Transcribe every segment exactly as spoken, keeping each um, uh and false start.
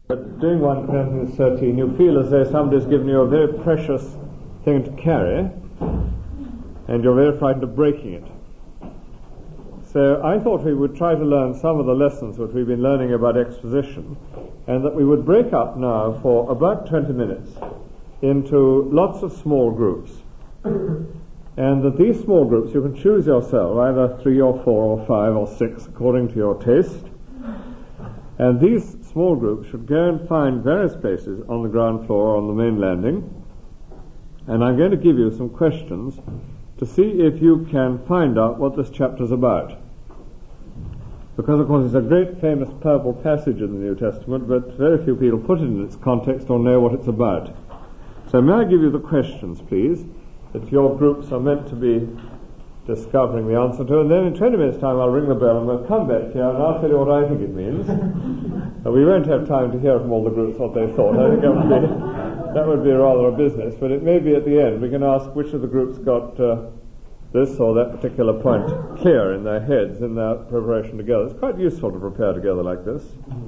But doing First Corinthians thirteen, you feel as though somebody's given you a very precious thing to carry, and you're very frightened of breaking it. So I thought we would try to learn some of the lessons which we've been learning about exposition, and that we would break up now for about twenty minutes into lots of small groups. And that these small groups you can choose yourself, either three or four or five or six, according to your taste. And these small groups should go and find various places on the ground floor or on the main landing. And I'm going to give you some questions to see if you can find out what this chapter is about. Because, of course, it's a great famous purple passage in the New Testament, but very few people put it in its context or know what it's about. So may I give you the questions, please, that your groups are meant to be discovering the answer to, and then in twenty minutes' time I'll ring the bell and we'll come back here and I'll tell you what I think it means. And we won't have time to hear from all the groups what they thought. I think that would be, that would be rather a business, but it may be at the end we can ask which of the groups got uh, this or that particular point clear in their heads in their preparation together. It's quite useful to prepare together like this.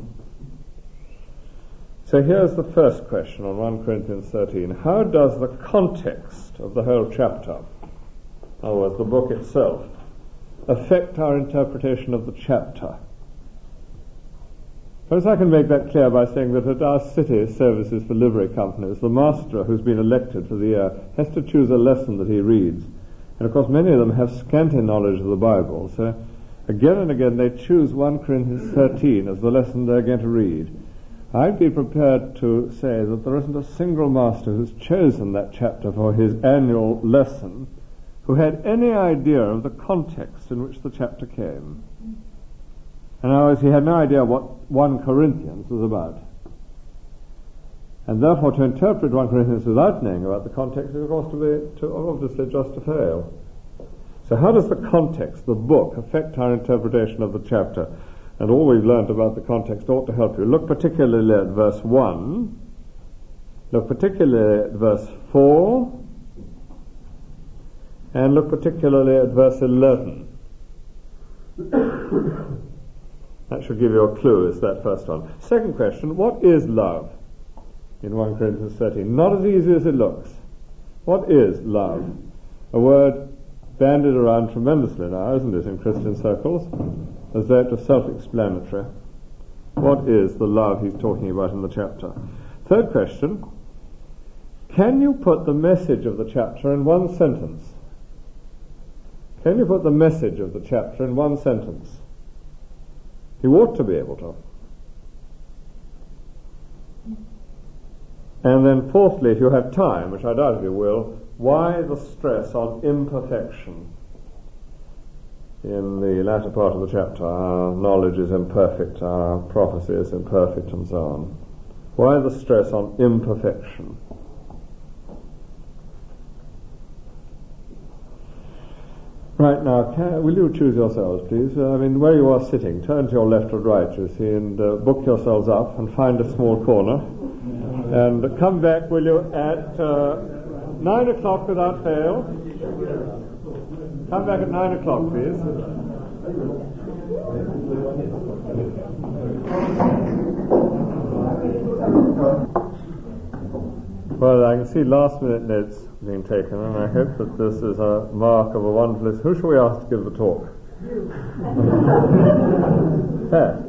So here's the first question on First Corinthians thirteen. How does the context of the whole chapter, in other words, the book itself, affect our interpretation of the chapter? Perhaps I can make that clear by saying that at our city services for livery companies, the master who's been elected for the year has to choose a lesson that he reads. And of course many of them have scanty knowledge of the Bible, so again and again they choose First Corinthians thirteen as the lesson they're going to read. I'd be prepared to say that there isn't a single master who's chosen that chapter for his annual lesson who had any idea of the context in which the chapter came. In other words, he had no idea what First Corinthians was about. And therefore to interpret First Corinthians without knowing about the context is of course to be, to obviously just to fail. So how does the context, the book, affect our interpretation of the chapter? And all we've learnt about the context ought to help you. Look particularly at verse one. Look particularly at verse four. And look particularly at verse eleven. That should give you a clue, is that first one. Second question, what is love in First Corinthians thirteen? Not as easy as it looks. What is love? A word bandied around tremendously now, isn't it, in Christian circles? As though it was self-explanatory. What is the love he's talking about in the chapter? Third question, can you put the message of the chapter in one sentence? Can you put the message of the chapter in one sentence? You ought to be able to. And then fourthly, if you have time, which I doubt if you will, why the stress on imperfection? In the latter part of the chapter, our knowledge is imperfect, our prophecy is imperfect, and so on. Why the stress on imperfection? Right now, can, will you choose yourselves, please? Uh, I mean, where you are sitting, turn to your left or right, you see, and uh, book yourselves up and find a small corner. And come back, will you, at uh, nine o'clock without fail. Come back at nine o'clock, please. Well, I can see last minute notes being taken, and I hope that this is a mark of a wonderful... Who shall we ask to give the talk? Pat.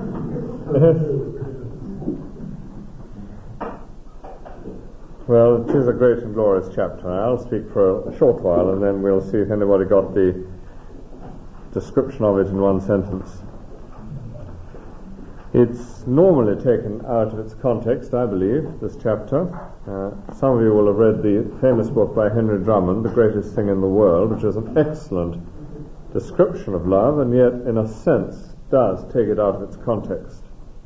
Well, it is a great and glorious chapter. I'll speak for a short while and then we'll see if anybody got the description of it in one sentence. It's normally taken out of its context, I believe, this chapter. Uh, some of you will have read the famous book by Henry Drummond, The Greatest Thing in the World, which is an excellent description of love and yet, in a sense, does take it out of its context.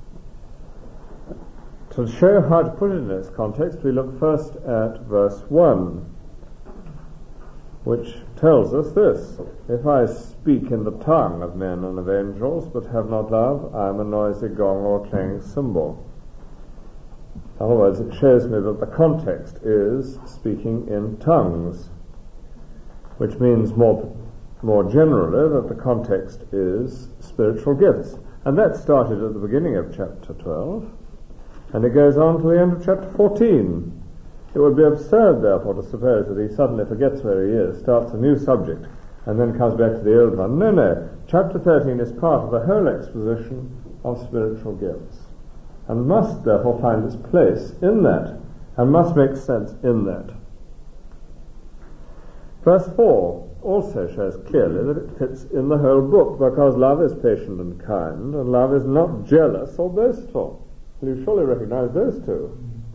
To show how to put it in its context, we look first at verse one, which tells us this: if I speak in the tongue of men and of angels, but have not love, I am a noisy gong or a clanging cymbal. In other words, it shows me that the context is speaking in tongues, which means more, more generally that the context is spiritual gifts. And that started at the beginning of chapter twelve. And it goes on to the end of chapter fourteen. It would be absurd, therefore, to suppose that he suddenly forgets where he is, starts a new subject, and then comes back to the old one. No, no. Chapter thirteen is part of the whole exposition of spiritual gifts, and must therefore find its place in that, and must make sense in that. Verse four also shows clearly that it fits in the whole book, because love is patient and kind, and love is not jealous or boastful. You surely recognize those two.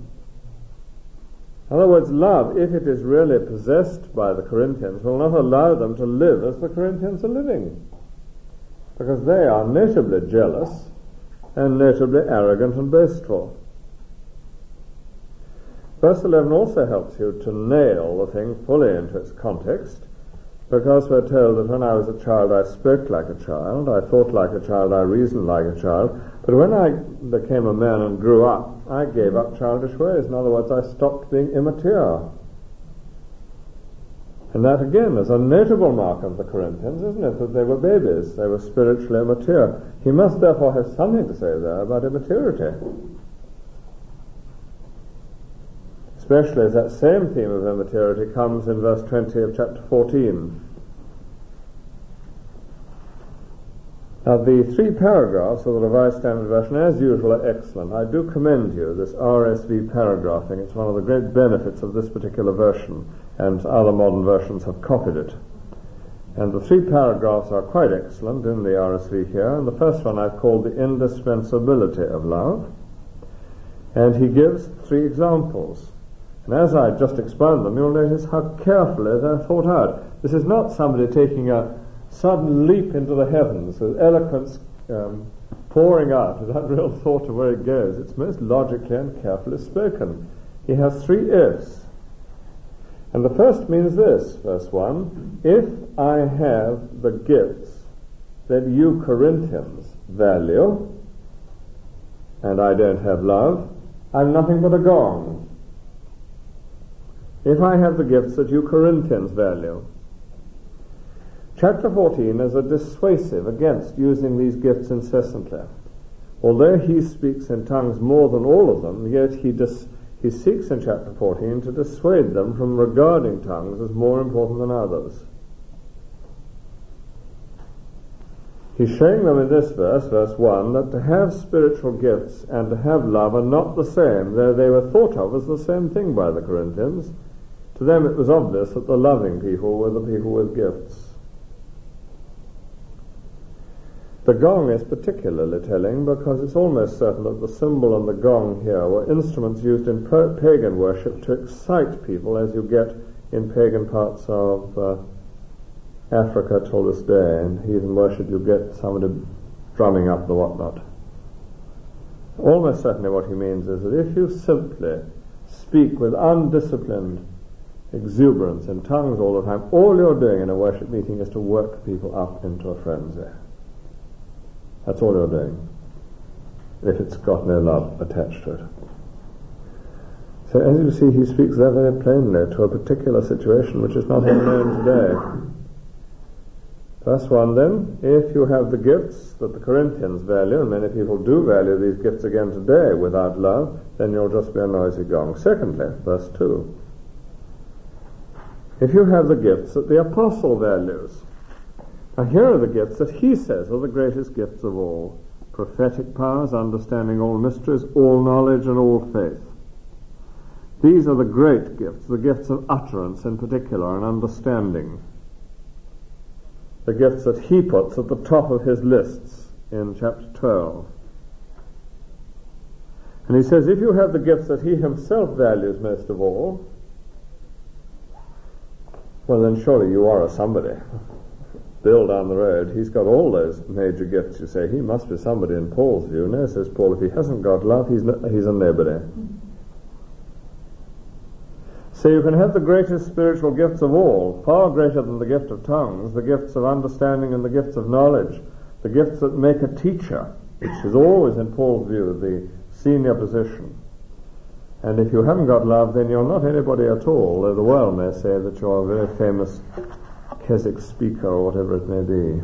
In other words, love, if it is really possessed by the Corinthians, will not allow them to live as the Corinthians are living, because they are notably jealous and notably arrogant and boastful. Verse eleven also helps you to nail the thing fully into its context, because we're told that when I was a child I spoke like a child, I thought like a child, I reasoned like a child, but when I became a man and grew up, I gave up childish ways. In other words, I stopped being immature. And that again is a notable mark of the Corinthians, isn't it, that they were babies, they were spiritually immature. He must therefore have something to say there about immaturity. Especially as that same theme of immaturity comes in verse twenty of chapter fourteen. Now, the three paragraphs of the Revised Standard Version, as usual, are excellent. I do commend you this R S V paragraphing. It's one of the great benefits of this particular version, and other modern versions have copied it. And the three paragraphs are quite excellent in the R S V here. And the first one I've called the indispensability of love. And he gives three examples. And as I just expound them, you'll notice how carefully they're thought out. This is not somebody taking a sudden leap into the heavens with eloquence um, pouring out without real thought of where it goes. It's most logically and carefully spoken. He has three ifs. And the first means this, verse one, if I have the gifts that you Corinthians value, and I don't have love, I'm nothing but a gong. If I have the gifts that you Corinthians value. Chapter fourteen is a dissuasive against using these gifts incessantly. Although he speaks in tongues more than all of them, yet he dis- he seeks in chapter fourteen to dissuade them from regarding tongues as more important than others. He's showing them in this verse, verse one, that to have spiritual gifts and to have love are not the same, though they were thought of as the same thing by the Corinthians. To them it was obvious that the loving people were the people with gifts. The gong is particularly telling because it's almost certain that the cymbal and the gong here were instruments used in pagan worship to excite people, as you get in pagan parts of uh, Africa till this day. In heathen worship you get somebody drumming up the whatnot. Almost certainly what he means is that if you simply speak with undisciplined exuberance in tongues all the time, all you're doing in a worship meeting is to work people up into a frenzy. That's all you're doing, if it's got no love attached to it. So as you see, he speaks there very plainly to a particular situation which is not unknown today. Verse one then, if you have the gifts that the Corinthians value, and many people do value these gifts again today without love, then you'll just be a noisy gong. Secondly, verse two, if you have the gifts that the apostle values. Now here are the gifts that he says are the greatest gifts of all. Prophetic powers, understanding all mysteries, all knowledge and all faith. These are the great gifts, the gifts of utterance in particular and understanding. The gifts that he puts at the top of his lists in chapter twelve. And he says, if you have the gifts that he himself values most of all, well then surely you are a somebody. Bill down the road, he's got all those major gifts. You say, he must be somebody in Paul's view. No, says Paul, if he hasn't got love, he's, no, he's a nobody. So you can have the greatest spiritual gifts of all, far greater than the gift of tongues, the gifts of understanding and the gifts of knowledge, the gifts that make a teacher, which is always in Paul's view the senior position. And if you haven't got love, then you're not anybody at all, though the world may say that you're a very famous Keswick speaker or whatever it may be.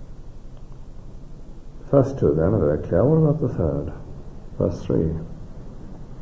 First two then are very clear. What about the third? Verse three.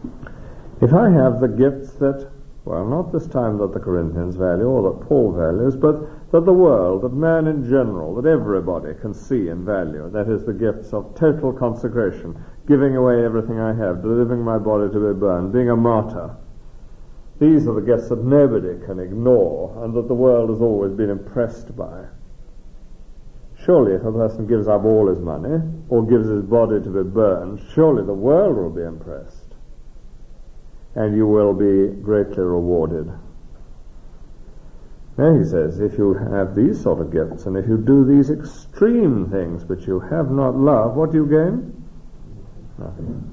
If I have the gifts that, well, not this time that the Corinthians value or that Paul values, but that the world, that man in general, that everybody can see and value, that is the gifts of total consecration, giving away everything I have, delivering my body to be burned, being a martyr. These are the gifts that nobody can ignore and that the world has always been impressed by. Surely if a person gives up all his money or gives his body to be burned, surely the world will be impressed. And you will be greatly rewarded. Now he says, if you have these sort of gifts, and if you do these extreme things, but you have not love, what do you gain? Nothing.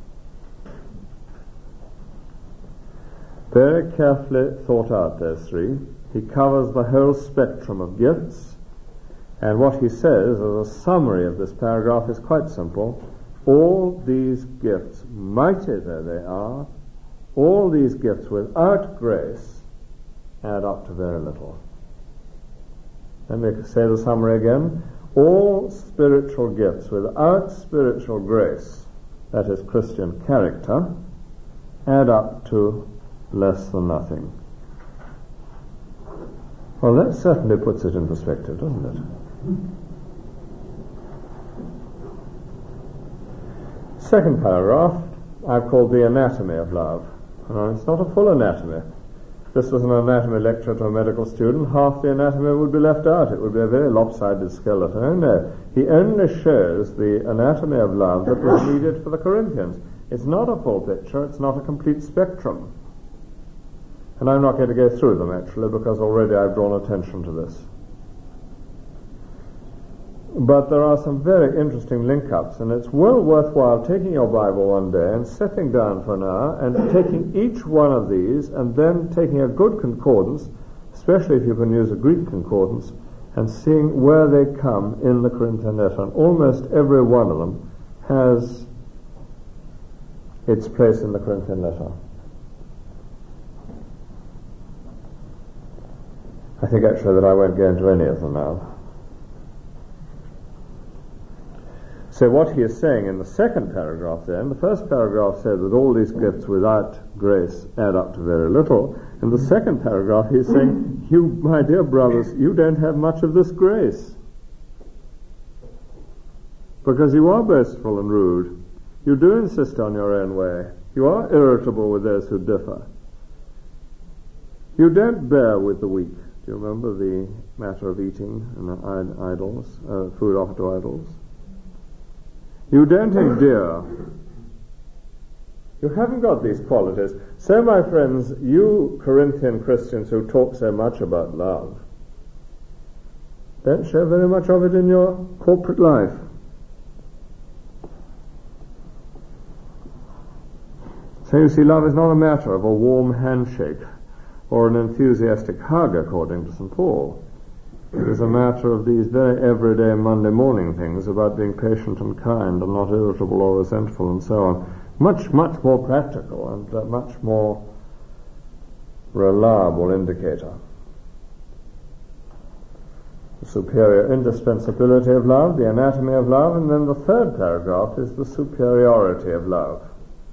Very carefully thought out, those three. He covers the whole spectrum of gifts, and what he says as a summary of this paragraph is quite simple. All these gifts, mighty though they are, all these gifts without grace add up to very little. Let me say the summary again. All spiritual gifts without spiritual grace, that is Christian character, add up to less than nothing. Well, that certainly puts it in perspective, doesn't it? Second paragraph I've called the anatomy of love. Uh, it's not a full anatomy. If this was an anatomy lecture to a medical student, half the anatomy would be left out. It would be a very lopsided skeleton. Oh no, he only shows the anatomy of love that was needed for the Corinthians. It's not a full picture, it's not a complete spectrum. And I'm not going to go through them actually, because already I've drawn attention to this. But there are some very interesting link-ups, and it's well worthwhile taking your Bible one day and sitting down for an hour and taking each one of these and then taking a good concordance, especially if you can use a Greek concordance, and seeing where they come in the Corinthian letter. And almost every one of them has its place in the Corinthian letter. I think actually that I won't go into any of them now. So what he is saying in the second paragraph then, the first paragraph said that all these gifts without grace add up to very little. In the second paragraph he's saying, you, my dear brothers, you don't have much of this grace. Because you are boastful and rude. You do insist on your own way. You are irritable with those who differ. You don't bear with the weak. Do you remember the matter of eating and idols, uh, food offered to idols? You don't endear. You haven't got these qualities. So, my friends, you Corinthian Christians who talk so much about love, don't show very much of it in your corporate life. So you see, love is not a matter of a warm handshake or an enthusiastic hug, according to Saint Paul. It is a matter of these very everyday Monday morning things about being patient and kind and not irritable or resentful and so on. Much, much more practical and uh, much more reliable indicator. The superior indispensability of love, the anatomy of love, and then the third paragraph is the superiority of love.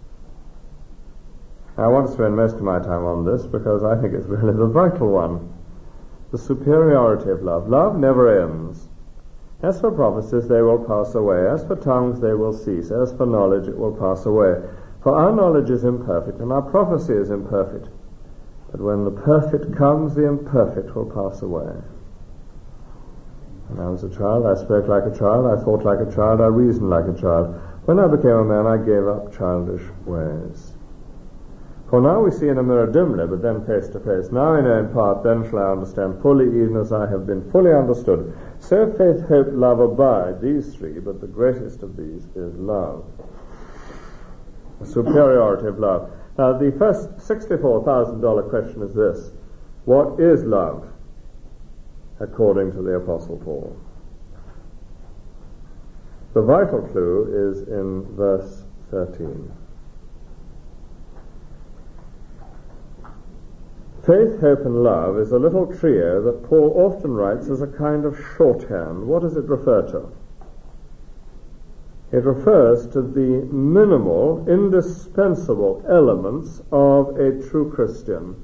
I want to spend most of my time on this because I think it's really the vital one. The superiority of love. Love never ends. As for prophecies, they will pass away. As for tongues, they will cease. As for knowledge, it will pass away. For our knowledge is imperfect, and our prophecy is imperfect. But when the perfect comes, the imperfect will pass away. When I was a child, I spoke like a child, I thought like a child, I reasoned like a child. When I became a man, I gave up childish ways. For now we see in a mirror dimly, but then face to face. Now I know in part, then shall I understand fully, even as I have been fully understood. So faith, hope, love abide, these three, but the greatest of these is love. The superiority of love. Now the first sixty-four thousand dollars question is this: what is love, according to the Apostle Paul? The vital clue is in verse thirteen. Faith, hope, and love is a little trio that Paul often writes as a kind of shorthand. What does it refer to? It refers to the minimal, indispensable elements of a true Christian.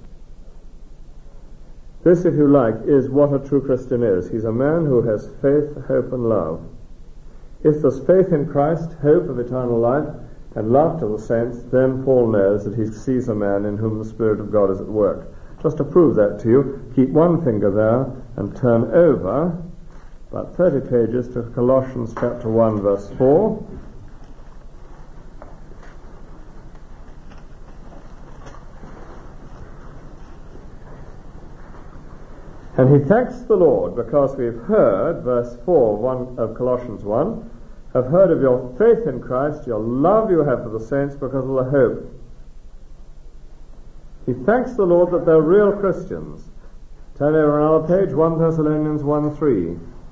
This, if you like, is what a true Christian is. He's a man who has faith, hope, and love. If there's faith in Christ, hope of eternal life, and love to the saints, then Paul knows that he sees a man in whom the Spirit of God is at work. Just to prove that to you, keep one finger there and turn over about thirty pages to Colossians chapter one, verse four. And he thanks the Lord because we've heard, verse four one of Colossians one, have heard of your faith in Christ, your love you have for the saints because of the hope. He thanks the Lord that they're real Christians. Turn over another page, First Thessalonians one three.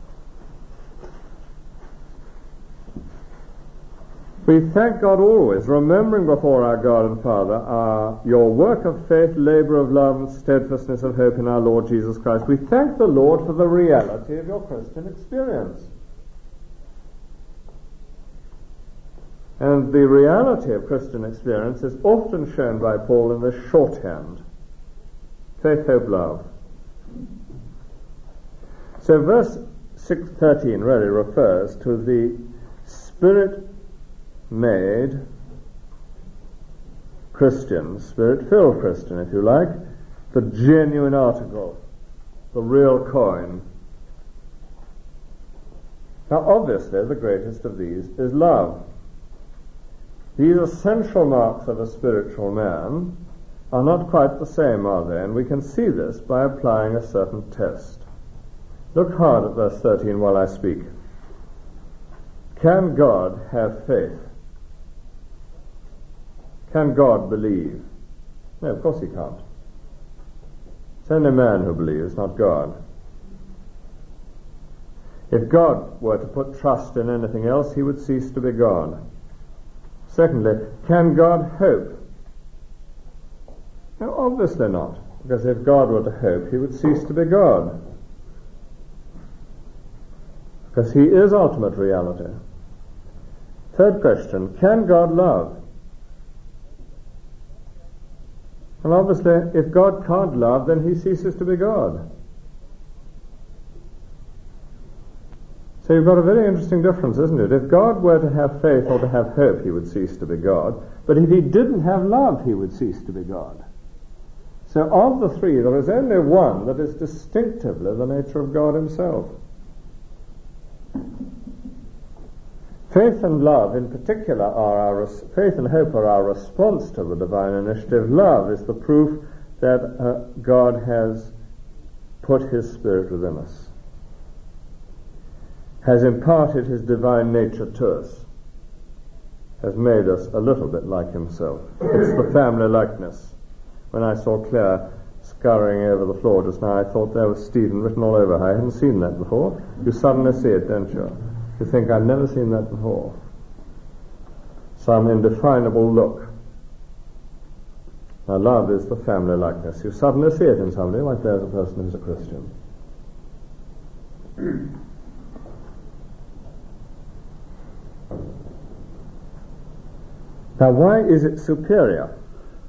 We thank God always, remembering before our God and Father our, your work of faith, labour of love, and steadfastness of hope in our Lord Jesus Christ. We thank the Lord for the reality of your Christian experience. And the reality of Christian experience is often shown by Paul in this shorthand: faith, hope, love. So verse six thirteen really refers to the Spirit-made Christian, Spirit-filled Christian, if you like, the genuine article, the real coin. Now obviously the greatest of these is love. These essential marks of a spiritual man are not quite the same, are they? And we can see this by applying a certain test. Look hard at verse thirteen while I speak. Can God have faith? Can God believe? No, of course he can't. It's only man who believes, not God. If God were to put trust in anything else, he would cease to be God. Secondly, can God hope? No, obviously not, because if God were to hope, he would cease to be God, because he is ultimate reality. Third question, can God love? And obviously, if God can't love, then he ceases to be God. So you've got a very interesting difference, isn't it? If God were to have faith or to have hope, he would cease to be God. But if he didn't have love, he would cease to be God. So of the three, there is only one that is distinctively the nature of God himself. Faith and love in particular are our, res- faith and hope are our response to the divine initiative. Love is the proof that uh, God has put his Spirit within us, has imparted his divine nature to us, has made us a little bit like himself. It's the family likeness. When I saw Claire scurrying over the floor just now, I thought there was Stephen written all over her. I hadn't seen that before. You suddenly see it, don't you? You think, I've never seen that before. Some indefinable look. Now, love is the family likeness. You suddenly see it in somebody, like there's a person who's a Christian. Now, why is it superior?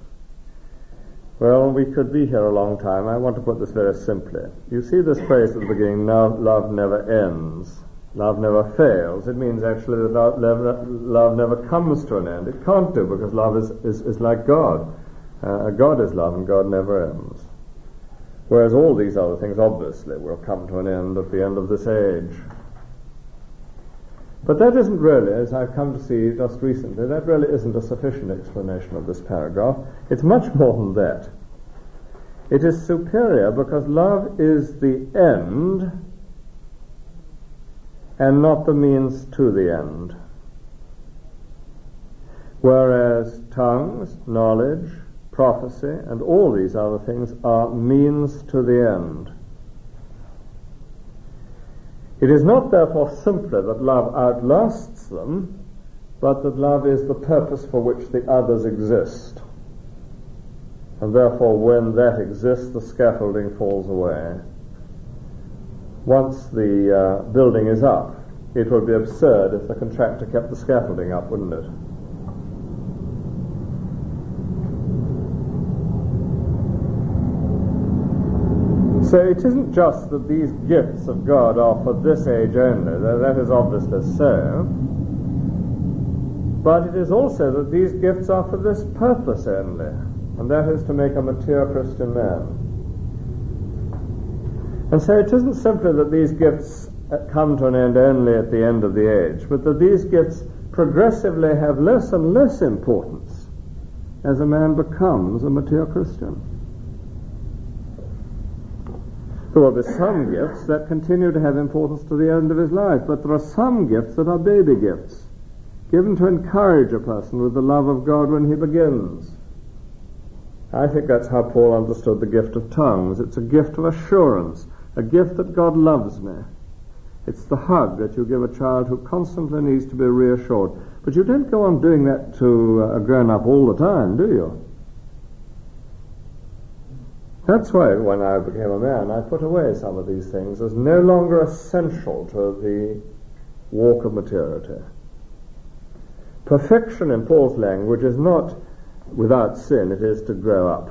Well, we could be here a long time. I want to put this very simply. You see this phrase at the beginning, now love never ends. Love never fails. It means actually that love never, love never comes to an end. It can't do, because love is, is, is like God. Uh, God is love and God never ends. Whereas all these other things obviously will come to an end at the end of this age. But that isn't really, as I've come to see just recently, that really isn't a sufficient explanation of this paragraph. It's much more than that. It is superior because love is the end and not the means to the end. Whereas tongues, knowledge, prophecy, and all these other things are means to the end. It is not therefore simply that love outlasts them, but that love is the purpose for which the others exist. And therefore when that exists, the scaffolding falls away. Once the uh, building is up, it would be absurd if the contractor kept the scaffolding up, wouldn't it? So it isn't just that these gifts of God are for this age only, though that is obviously so, but it is also that these gifts are for this purpose only, and that is to make a mature Christian man. And so it isn't simply that these gifts come to an end only at the end of the age, but that these gifts progressively have less and less importance as a man becomes a mature Christian. There will be some gifts that continue to have importance to the end of his life, but there are some gifts that are baby gifts, given to encourage a person with the love of God when he begins. I think that's how Paul understood the gift of tongues. It's a gift of assurance, a gift that God loves me. It's the hug that you give a child who constantly needs to be reassured. But you don't go on doing that to a grown-up all the time, do you? That's why when I became a man, I put away some of these things as no longer essential to the walk of maturity. Perfection in Paul's language is not without sin, it is to grow up.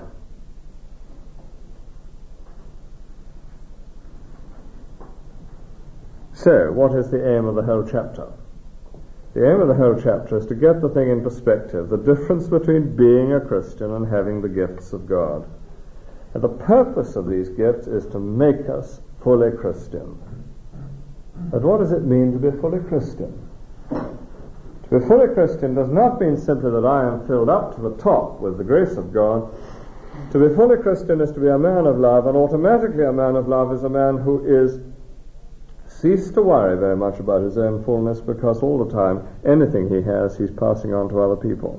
So, what is the aim of the whole chapter? The aim of the whole chapter is to get the thing in perspective, the difference between being a Christian and having the gifts of God. And the purpose of these gifts is to make us fully Christian. But what does it mean to be fully Christian? To be fully Christian does not mean simply that I am filled up to the top with the grace of God. To be fully Christian is to be a man of love, and automatically a man of love is a man who is ceased to worry very much about his own fullness, because all the time anything he has he's passing on to other people.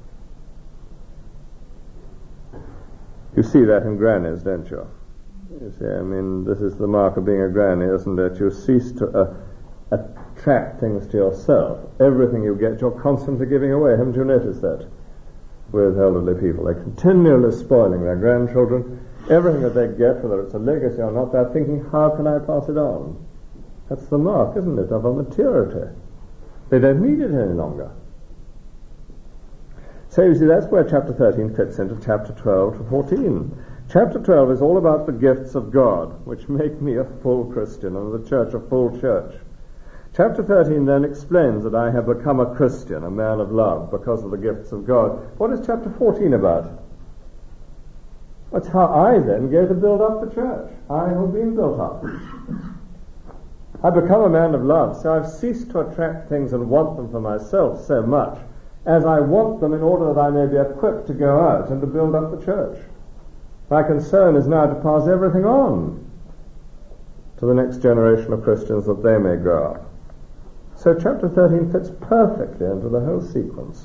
You see that in grannies, don't you? You see, I mean, this is the mark of being a granny, isn't it? You cease to uh, attract things to yourself. Everything you get, you're constantly giving away. Haven't you noticed that with elderly people? They're continually spoiling their grandchildren. Everything that they get, whether it's a legacy or not, they're thinking, how can I pass it on? That's the mark, isn't it, of a maturity. They don't need it any longer. So you see, that's where chapter thirteen fits into chapter twelve to fourteen. Chapter twelve is all about the gifts of God, which make me a full Christian and the church a full church. Chapter thirteen then explains that I have become a Christian, a man of love, because of the gifts of God. What is chapter fourteen about? That's how I then go to build up the church. I have been built up. I become a man of love, so I've ceased to attract things and want them for myself so much as I want them in order that I may be equipped to go out and to build up the church. My concern is now to pass everything on to the next generation of Christians that they may grow up. So chapter thirteen fits perfectly into the whole sequence.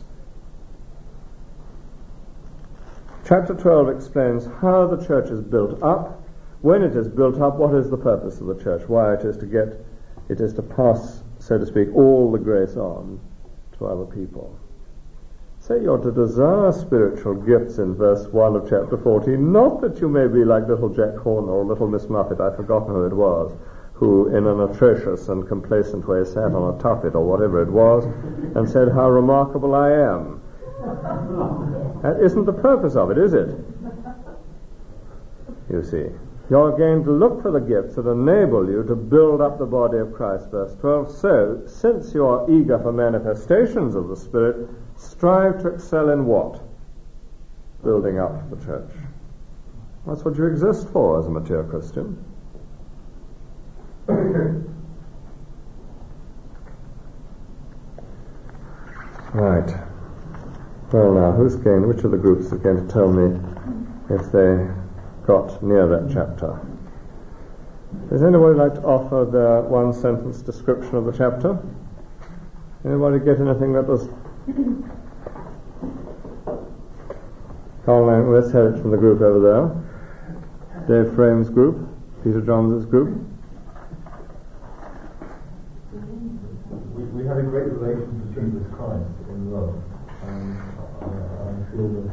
Chapter twelve explains how the church is built up. When it is built up, what is the purpose of the church? Why it is to get, it is to pass, so to speak, all the grace on to other people. So you're to desire spiritual gifts in verse one of chapter fourteen, not that you may be like little Jack Horner or little Miss Muffet, I've forgotten who it was, who in an atrocious and complacent way sat on a tuffet or whatever it was and said, how remarkable I am. That isn't the purpose of it, is it? You see, you're going to look for the gifts that enable you to build up the body of Christ, verse twelve. So, since you are eager for manifestations of the Spirit, strive to excel in what? Building up the church. That's what you exist for as a mature Christian. Right. Well now, who's going, which of the groups is going to tell me if they got near that chapter? Does anybody like to offer the one sentence description of the chapter? Anybody get anything that was... Carl, let's have it from the group over there. Dave Frame's group, Peter Johns' group. We, we had a great relation to Jesus Christ in love, and I, I feel that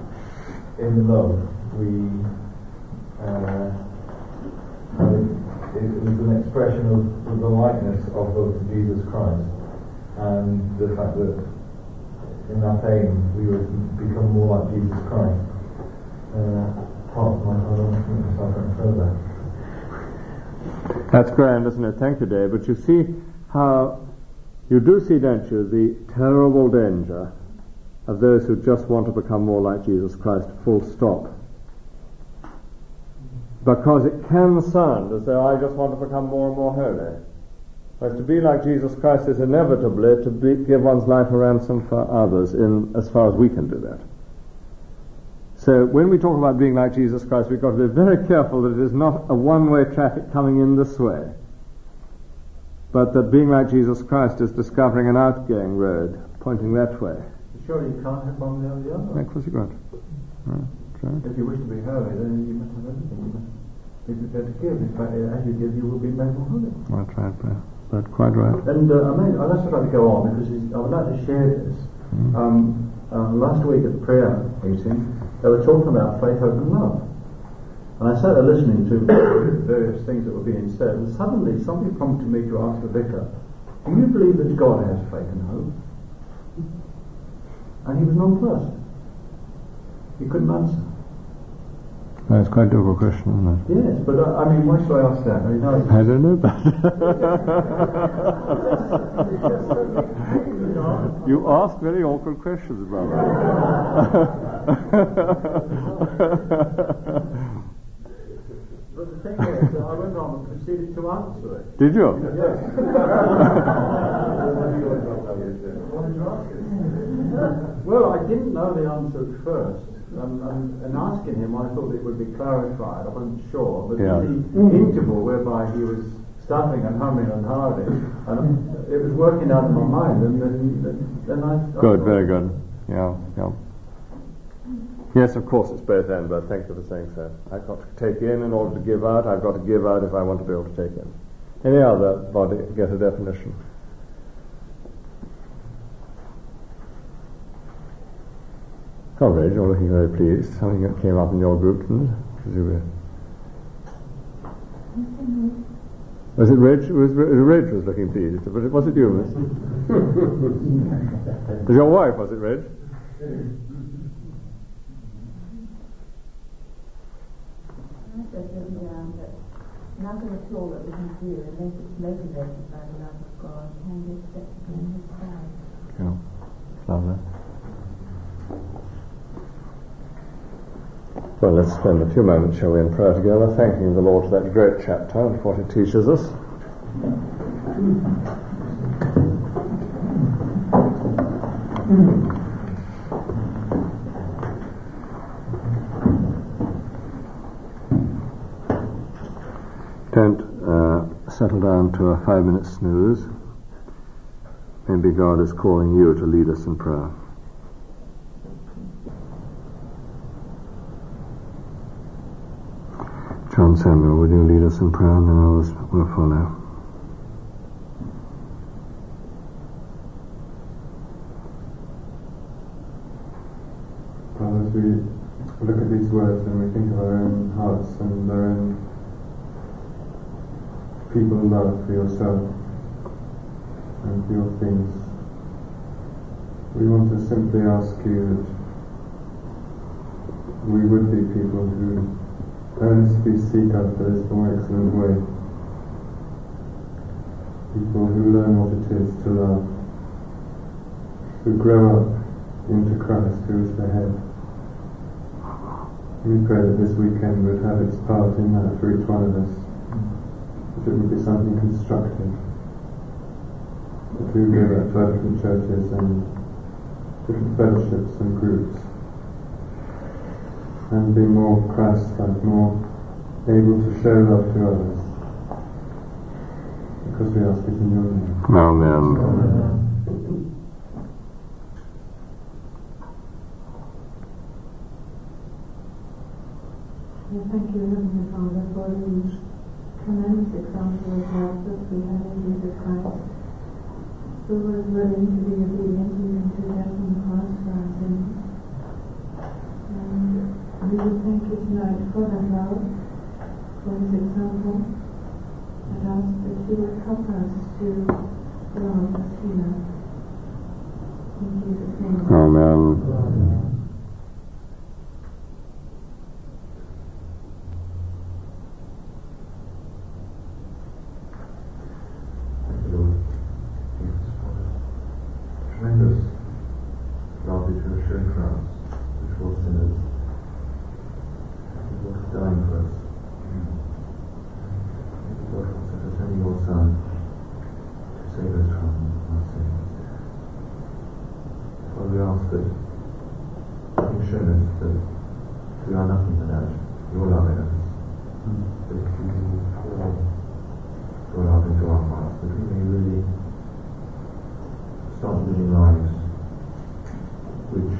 uh, in love we uh, had it was an expression of, of the likeness of us to Jesus Christ, and the fact that in that aim we would become more like Jesus Christ. Uh, apart from that, I don't think myself any further. That's grand, isn't it? Thank you, Dave. But you see how, you do see, don't you, the terrible danger of those who just want to become more like Jesus Christ, full stop. Because it can sound as though I just want to become more and more holy. Whereas to be like Jesus Christ is inevitably to be, give one's life a ransom for others, in as far as we can do that. So when we talk about being like Jesus Christ, we've got to be very careful that it is not a one-way traffic coming in this way, but that being like Jesus Christ is discovering an outgoing road, pointing that way. Surely you can't have one without the other. Of course you can't. Right. Right. If you wish to be holy, then you must have everything. You must be prepared to give. In fact, as you give, you will be made more holy. That's right, that's quite right. And uh, I mean, I'd also like to go on because I would like to share this. Mm. Um, um, last week at the prayer meeting, they were talking about faith, hope and love. And I sat there listening to various things that were being said, and suddenly somebody prompted me to ask the vicar, do you believe that God has faith and hope? And he was nonplussed. He couldn't answer. That's quite a difficult question, isn't it? Yes, but uh, I mean, why should I ask that? I, mean, no, I don't know about that. You ask very awkward questions, brother. But the thing is, I went on and proceeded to answer it. Did you? Yes. Well, I didn't know the answer at first. Um, and, and asking him, I thought it would be clarified. I wasn't sure, but yeah. in the interval whereby he was stuttering and humming and harding, and it was working out in my mind, and then, then I... Good, very good. Yeah, yeah. Yes, of course, it's both and, but thank you for saying so. I've got to take in in order to give out. I've got to give out if I want to be able to take in. Any other body get a definition? Oh, Reg, you're looking very pleased. Something that came up in your group, didn't it? Was it Reg? Was Reg was looking pleased, but was it you, Miss? Was your wife? Was it Reg? Nothing at all that we can do unless it's motivated by the love of God can be acceptable in His sight. Yeah, lovely. Well, let's spend a few moments, shall we, in prayer together, thanking the Lord for that great chapter and what it teaches us. Don't uh, settle down to a five-minute snooze. Maybe God is calling you to lead us in prayer. John Samuel, will you lead us in prayer, and then others will follow. Well, as we look at these words and we think of our own hearts and our own people love for yourself and for your things, we want to simply ask you that we would be people who earnestly seek after this more excellent way, people who learn what it is to love, who grow up into Christ who is the head. We pray that this weekend would have its part in that for each one of us, that it would be something constructive, that we would go back to our different churches and different fellowships and groups and be more Christ-like, more able to show love to others, because we ask it in your name. Amen. Amen. Thank you, Heavenly Father, for the tremendous example of love that we have in Jesus Christ, who was willing to be obedient even to death on the cross for our sins. And we would thank you tonight for that love, for his example, that you would help us to love as he loved. In Jesus' name. Amen. Lord Jesus, what a tremendous love that you have shown for us, which were sinners. Thank you, Lord, for dying for us. Thank you, Lord, for sending your Son to save us from our sins. Father, we ask that having shown us that we are nothing without your love in us, that if you pour your love into our hearts, that we may really start living lives which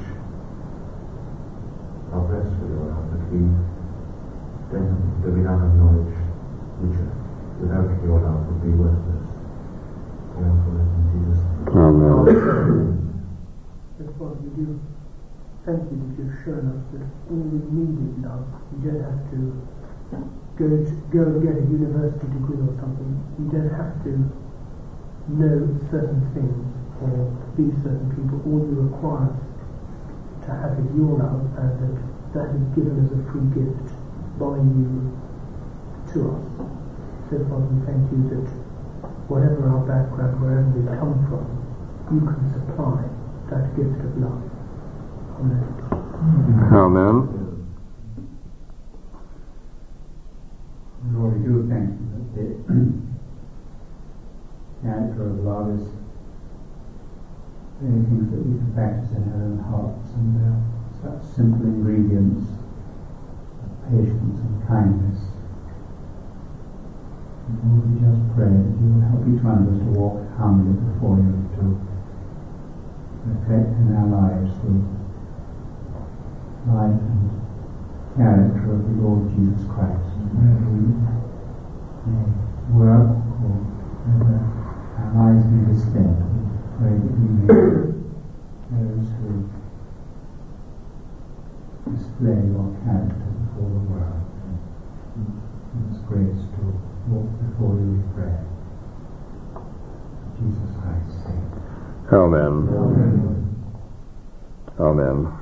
are blessed with your love, that we then that we have a knowledge which without your love would be worthless. We ask for this in Jesus' name. Amen. Father, we do thank you that you've shown us that all we need is love. You don't have to go to go and get a university degree or something. You don't have to know certain things or be certain people. All you require to have is your love, and that that is given as a free gift by you to us. So Father, we thank you that whatever our background, wherever we come from, you can supply that gift of love. Amen. Amen. Lord, we do thank you that the character of love is many things that we can practice in our own hearts, and uh, such simple ingredients of patience and kindness. And Lord, we just pray that you will help each one of us to walk humbly before you, to reflect in our lives the life and character of the Lord Jesus Christ. Whether we may work or whether our lives may be spent, we pray that we may be those who display your character before the world. Give us grace to walk before you with prayer. Jesus Christ's sake. Amen. Amen.